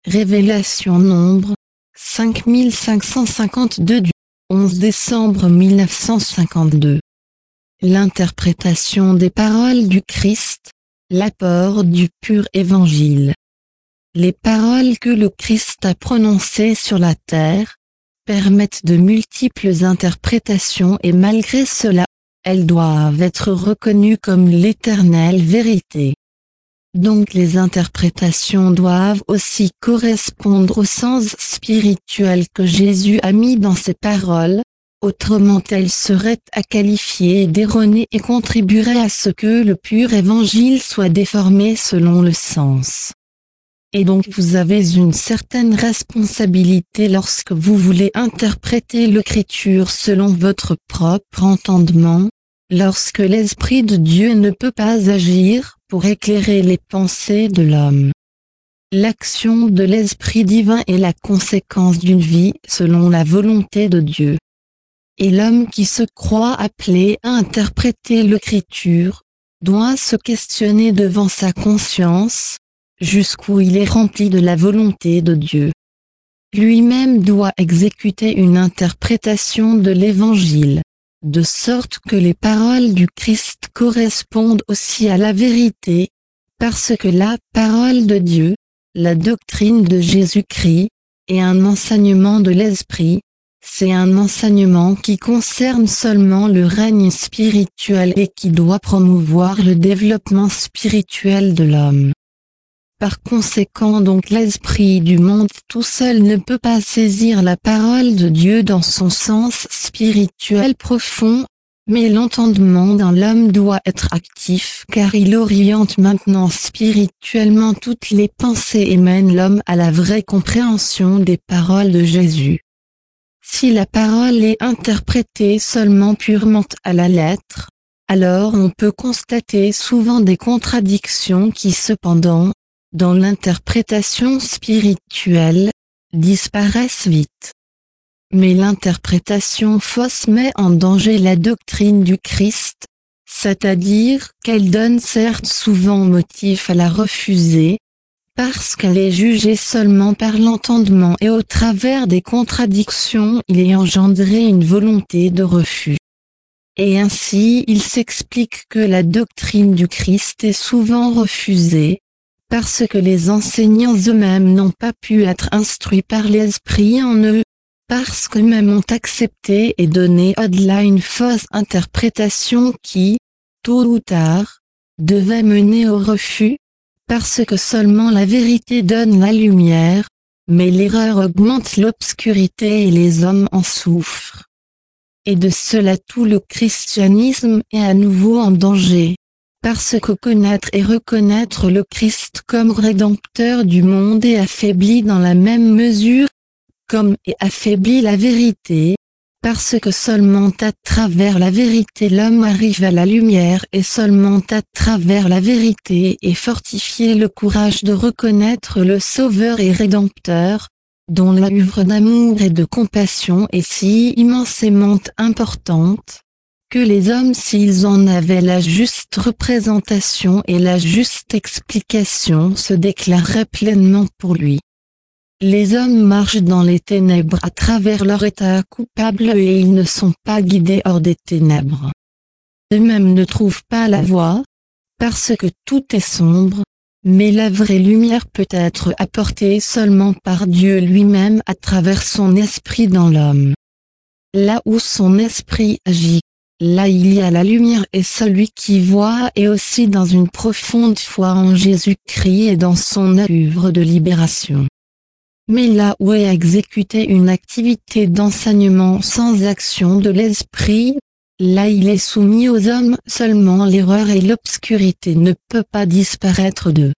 Révélation Nombre 5552 du 11 décembre 1952. L'interprétation des paroles du Christ, l'apport du pur évangile. Les paroles que le Christ a prononcées sur la terre permettent de multiples interprétations et malgré cela, elles doivent être reconnues comme l'éternelle vérité. Donc les interprétations doivent aussi correspondre au sens spirituel que Jésus a mis dans ces paroles, autrement elles seraient à qualifier d'erronées et contribueraient à ce que le pur évangile soit déformé selon le sens. Et donc vous avez une certaine responsabilité lorsque vous voulez interpréter l'écriture selon votre propre entendement, lorsque l'Esprit de Dieu ne peut pas agir pour éclairer les pensées de l'homme. L'action de l'Esprit divin est la conséquence d'une vie selon la volonté de Dieu. Et l'homme qui se croit appelé à interpréter l'écriture, doit se questionner devant sa conscience, jusqu'où il est rempli de la volonté de Dieu. Lui-même doit exécuter une interprétation de l'Évangile, de sorte que les paroles du Christ correspondent aussi à la vérité, parce que la parole de Dieu, la doctrine de Jésus-Christ, est un enseignement de l'Esprit, c'est un enseignement qui concerne seulement le règne spirituel et qui doit promouvoir le développement spirituel de l'homme. Par conséquent donc l'esprit du monde tout seul ne peut pas saisir la parole de Dieu dans son sens spirituel profond, mais l'entendement dans l'homme doit être actif car il oriente maintenant spirituellement toutes les pensées et mène l'homme à la vraie compréhension des paroles de Jésus. Si la parole est interprétée seulement purement à la lettre, alors on peut constater souvent des contradictions qui cependant, dans l'interprétation spirituelle, disparaissent vite. Mais l'interprétation fausse met en danger la doctrine du Christ, c'est-à-dire qu'elle donne certes souvent motif à la refuser, parce qu'elle est jugée seulement par l'entendement et au travers des contradictions il est engendré une volonté de refus. Et ainsi il s'explique que la doctrine du Christ est souvent refusée, parce que les enseignants eux-mêmes n'ont pas pu être instruits par l'Esprit en eux, parce qu'eux-mêmes ont accepté et donné au-delà une fausse interprétation qui, tôt ou tard, devait mener au refus, parce que seulement la vérité donne la lumière, mais l'erreur augmente l'obscurité et les hommes en souffrent. Et de cela tout le christianisme est à nouveau en danger. Parce que connaître et reconnaître le Christ comme rédempteur du monde est affaibli dans la même mesure, comme est affaiblie la vérité, parce que seulement à travers la vérité l'homme arrive à la lumière et seulement à travers la vérité est fortifié le courage de reconnaître le Sauveur et Rédempteur, dont l'œuvre d'amour et de compassion est si immensément importante, que les hommes s'ils en avaient la juste représentation et la juste explication se déclareraient pleinement pour lui. Les hommes marchent dans les ténèbres à travers leur état coupable et ils ne sont pas guidés hors des ténèbres. Eux-mêmes ne trouvent pas la voie, parce que tout est sombre, mais la vraie lumière peut être apportée seulement par Dieu lui-même à travers son esprit dans l'homme. Là où son esprit agit, là il y a la lumière et celui qui voit est aussi dans une profonde foi en Jésus-Christ et dans son œuvre de libération. Mais là où est exécutée une activité d'enseignement sans action de l'esprit, là il est soumis aux hommes seulement l'erreur et l'obscurité ne peut pas disparaître d'eux.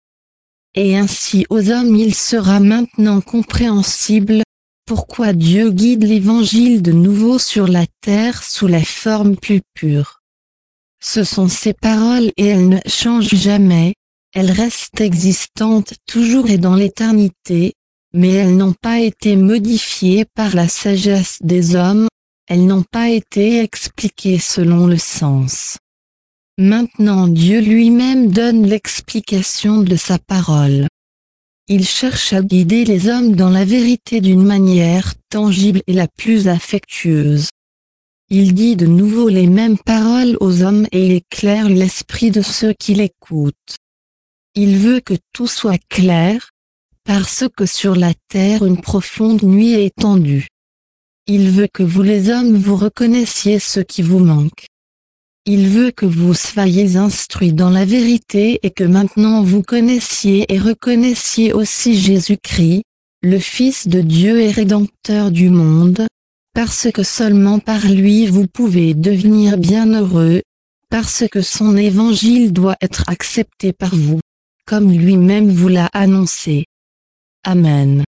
Et ainsi aux hommes il sera maintenant compréhensible, pourquoi Dieu guide l'Évangile de nouveau sur la terre sous la forme plus pure. Ce sont ses paroles et elles ne changent jamais, elles restent existantes toujours et dans l'éternité, mais elles n'ont pas été modifiées par la sagesse des hommes, elles n'ont pas été expliquées selon le sens. Maintenant Dieu lui-même donne l'explication de sa parole. Il cherche à guider les hommes dans la vérité d'une manière tangible et la plus affectueuse. Il dit de nouveau les mêmes paroles aux hommes et éclaire l'esprit de ceux qui l'écoutent. Il veut que tout soit clair, parce que sur la terre une profonde nuit est étendue. Il veut que vous les hommes vous reconnaissiez ce qui vous manque. Il veut que vous soyez instruits dans la vérité et que maintenant vous connaissiez et reconnaissiez aussi Jésus-Christ, le Fils de Dieu et Rédempteur du monde, parce que seulement par lui vous pouvez devenir bienheureux, parce que son évangile doit être accepté par vous, comme lui-même vous l'a annoncé. Amen.